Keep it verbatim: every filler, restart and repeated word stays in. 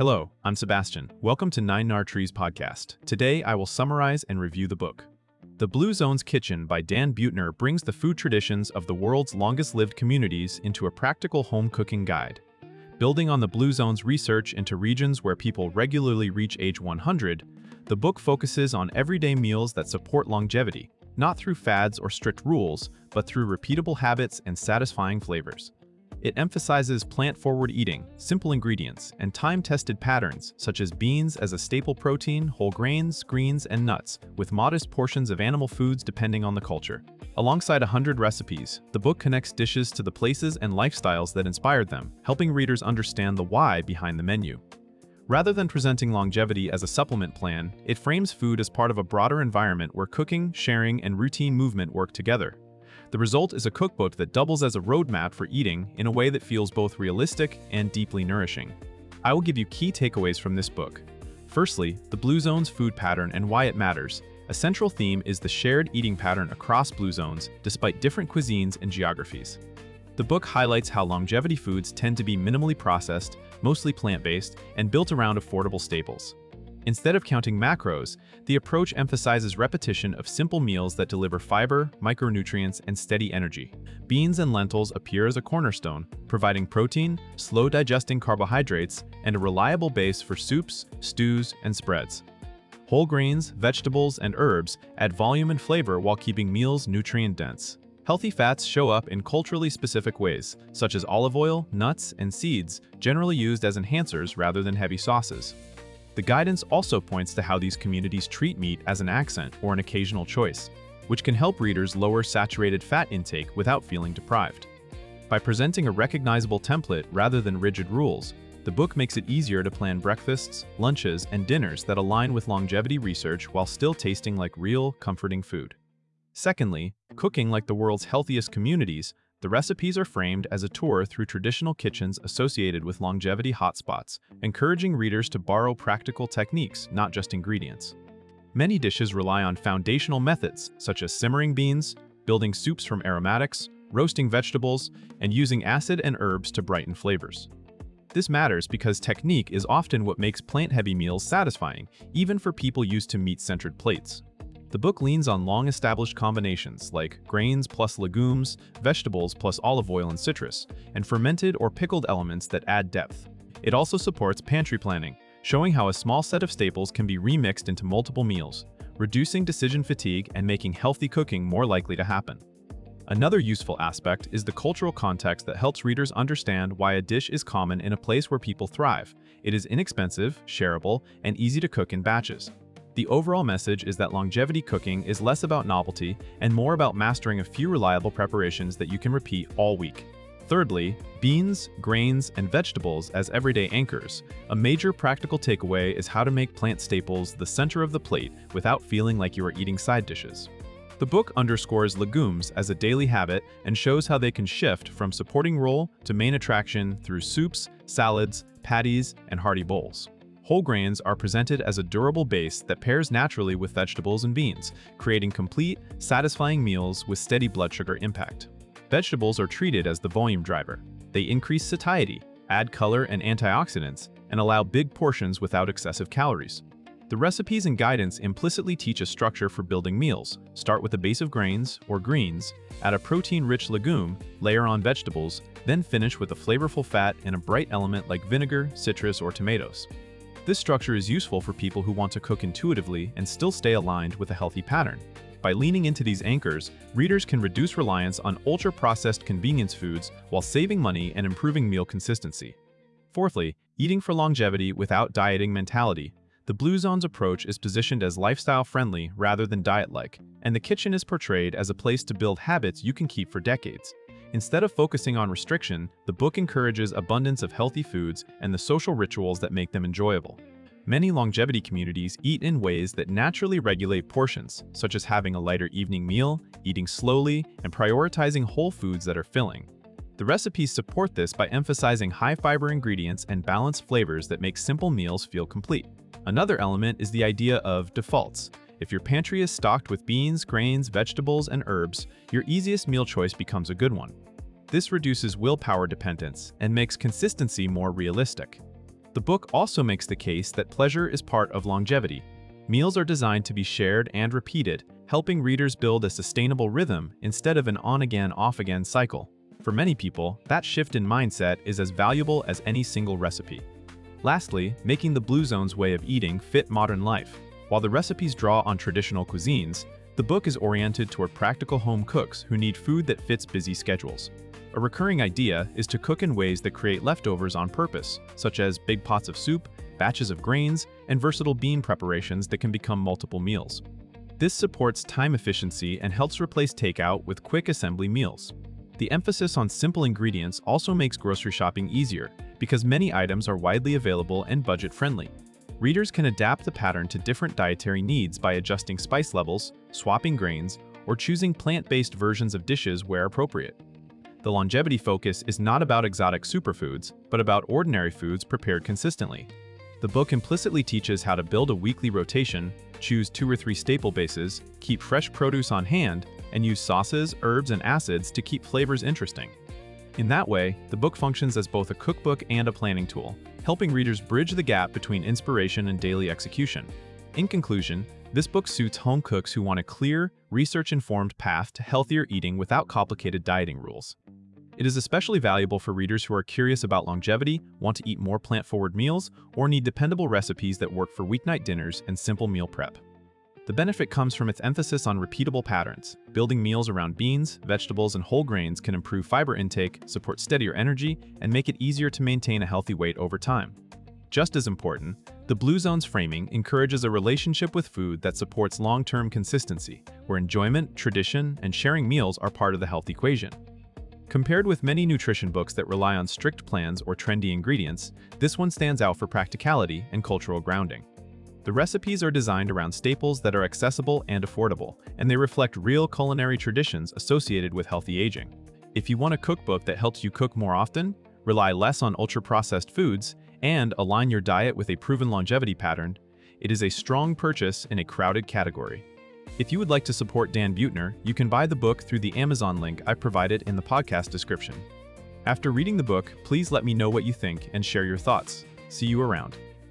Hello, I'm Sebastian. Welcome to Nine Nar Trees podcast. Today, I will summarize and review the book. The Blue Zone's Kitchen by Dan Buettner brings the food traditions of the world's longest-lived communities into a practical home cooking guide. Building on the Blue Zone's research into regions where people regularly reach age one hundred, the book focuses on everyday meals that support longevity, not through fads or strict rules, but through repeatable habits and satisfying flavors. It emphasizes plant-forward eating, simple ingredients, and time-tested patterns, such as beans as a staple protein, whole grains, greens, and nuts, with modest portions of animal foods depending on the culture. Alongside a hundred recipes, the book connects dishes to the places and lifestyles that inspired them, helping readers understand the why behind the menu. Rather than presenting longevity as a supplement plan, it frames food as part of a broader environment where cooking, sharing, and routine movement work together. The result is a cookbook that doubles as a roadmap for eating in a way that feels both realistic and deeply nourishing. I will give you key takeaways from this book. Firstly, the Blue Zone's food pattern and why it matters. A central theme is the shared eating pattern across Blue Zones, despite different cuisines and geographies. The book highlights how longevity foods tend to be minimally processed, mostly plant-based, and built around affordable staples. Instead of counting macros, the approach emphasizes repetition of simple meals that deliver fiber, micronutrients, and steady energy. Beans and lentils appear as a cornerstone, providing protein, slow-digesting carbohydrates, and a reliable base for soups, stews, and spreads. Whole grains, vegetables, and herbs add volume and flavor while keeping meals nutrient-dense. Healthy fats show up in culturally specific ways, such as olive oil, nuts, and seeds, generally used as enhancers rather than heavy sauces. The guidance also points to how these communities treat meat as an accent or an occasional choice, which can help readers lower saturated fat intake without feeling deprived. By presenting a recognizable template rather than rigid rules, the book makes it easier to plan breakfasts, lunches, and dinners that align with longevity research while still tasting like real, comforting food. Secondly, cooking like the world's healthiest communities, the recipes are framed as a tour through traditional kitchens associated with longevity hotspots, encouraging readers to borrow practical techniques, not just ingredients. Many dishes rely on foundational methods, such as simmering beans, building soups from aromatics, roasting vegetables, and using acid and herbs to brighten flavors. This matters because technique is often what makes plant-heavy meals satisfying, even for people used to meat-centered plates. The book leans on long-established combinations like grains plus legumes, vegetables plus olive oil and citrus, and fermented or pickled elements that add depth. It also supports pantry planning, showing how a small set of staples can be remixed into multiple meals, reducing decision fatigue and making healthy cooking more likely to happen. Another useful aspect is the cultural context that helps readers understand why a dish is common in a place where people thrive. It is inexpensive, shareable, and easy to cook in batches. The overall message is that longevity cooking is less about novelty and more about mastering a few reliable preparations that you can repeat all week. Thirdly, beans, grains, and vegetables as everyday anchors. A major practical takeaway is how to make plant staples the center of the plate without feeling like you are eating side dishes. The book underscores legumes as a daily habit and shows how they can shift from supporting role to main attraction through soups, salads, patties, and hearty bowls. Whole grains are presented as a durable base that pairs naturally with vegetables and beans, creating complete, satisfying meals with steady blood sugar impact. Vegetables are treated as the volume driver. They increase satiety, add color and antioxidants, and allow big portions without excessive calories. The recipes and guidance implicitly teach a structure for building meals. Start with a base of grains or greens, add a protein-rich legume, layer on vegetables, then finish with a flavorful fat and a bright element like vinegar, citrus, or tomatoes. This structure is useful for people who want to cook intuitively and still stay aligned with a healthy pattern. By leaning into these anchors, readers can reduce reliance on ultra-processed convenience foods while saving money and improving meal consistency. Fourthly, eating for longevity without dieting mentality. The Blue Zone's approach is positioned as lifestyle-friendly rather than diet-like, and the kitchen is portrayed as a place to build habits you can keep for decades. Instead of focusing on restriction, the book encourages abundance of healthy foods and the social rituals that make them enjoyable. Many longevity communities eat in ways that naturally regulate portions, such as having a lighter evening meal, eating slowly, and prioritizing whole foods that are filling. The recipes support this by emphasizing high-fiber ingredients and balanced flavors that make simple meals feel complete. Another element is the idea of defaults. If your pantry is stocked with beans, grains, vegetables, and herbs, your easiest meal choice becomes a good one. This reduces willpower dependence and makes consistency more realistic. The book also makes the case that pleasure is part of longevity. Meals are designed to be shared and repeated, helping readers build a sustainable rhythm instead of an on-again, off-again cycle. For many people, that shift in mindset is as valuable as any single recipe. Lastly, making the Blue Zone's way of eating fit modern life. While the recipes draw on traditional cuisines, the book is oriented toward practical home cooks who need food that fits busy schedules. A recurring idea is to cook in ways that create leftovers on purpose, such as big pots of soup, batches of grains, and versatile bean preparations that can become multiple meals. This supports time efficiency and helps replace takeout with quick assembly meals. The emphasis on simple ingredients also makes grocery shopping easier, because many items are widely available and budget-friendly. Readers can adapt the pattern to different dietary needs by adjusting spice levels, swapping grains, or choosing plant-based versions of dishes where appropriate. The longevity focus is not about exotic superfoods, but about ordinary foods prepared consistently. The book implicitly teaches how to build a weekly rotation, choose two or three staple bases, keep fresh produce on hand, and use sauces, herbs, and acids to keep flavors interesting. In that way, the book functions as both a cookbook and a planning tool, helping readers bridge the gap between inspiration and daily execution. In conclusion, this book suits home cooks who want a clear, research-informed path to healthier eating without complicated dieting rules. It is especially valuable for readers who are curious about longevity, want to eat more plant-forward meals, or need dependable recipes that work for weeknight dinners and simple meal prep. The benefit comes from its emphasis on repeatable patterns. Building meals around beans, vegetables, and whole grains can improve fiber intake, support steadier energy, and make it easier to maintain a healthy weight over time. Just as important, the Blue Zone's framing encourages a relationship with food that supports long-term consistency, where enjoyment, tradition, and sharing meals are part of the health equation. Compared with many nutrition books that rely on strict plans or trendy ingredients, this one stands out for practicality and cultural grounding. The recipes are designed around staples that are accessible and affordable, and they reflect real culinary traditions associated with healthy aging. If you want a cookbook that helps you cook more often, rely less on ultra-processed foods, and align your diet with a proven longevity pattern, it is a strong purchase in a crowded category. If you would like to support Dan Buettner, you can buy the book through the Amazon link I provided in the podcast description. After reading the book, please let me know what you think and share your thoughts. See you around.